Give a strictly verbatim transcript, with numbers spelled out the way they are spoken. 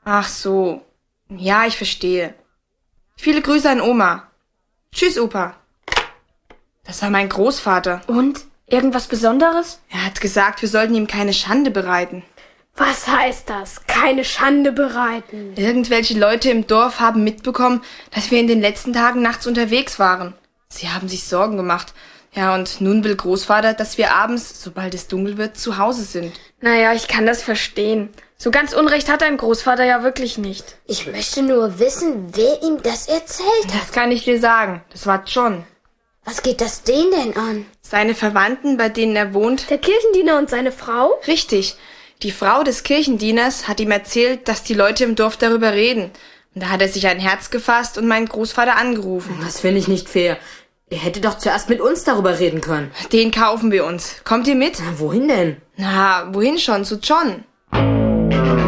Ach so. Ja, ich verstehe. Viele Grüße an Oma. Tschüss, Opa. Das war mein Großvater. Und? Irgendwas Besonderes? Er hat gesagt, wir sollten ihm keine Schande bereiten. Was heißt das? Keine Schande bereiten? Irgendwelche Leute im Dorf haben mitbekommen, dass wir in den letzten Tagen nachts unterwegs waren. Sie haben sich Sorgen gemacht. Ja, und nun will Großvater, dass wir abends, sobald es dunkel wird, zu Hause sind. Naja, ich kann das verstehen. So ganz Unrecht hat dein Großvater ja wirklich nicht. Ich möchte nur wissen, wer ihm das erzählt hat. Das kann ich dir sagen. Das war John. Was geht das den denn an? Seine Verwandten, bei denen er wohnt. Der Kirchendiener und seine Frau? Richtig. Die Frau des Kirchendieners hat ihm erzählt, dass die Leute im Dorf darüber reden. Und da hat er sich ein Herz gefasst und meinen Großvater angerufen. Das finde ich nicht fair. Ihr hättet doch zuerst mit uns darüber reden können. Den kaufen wir uns. Kommt ihr mit? Na, wohin denn? Na, wohin schon? Zu John.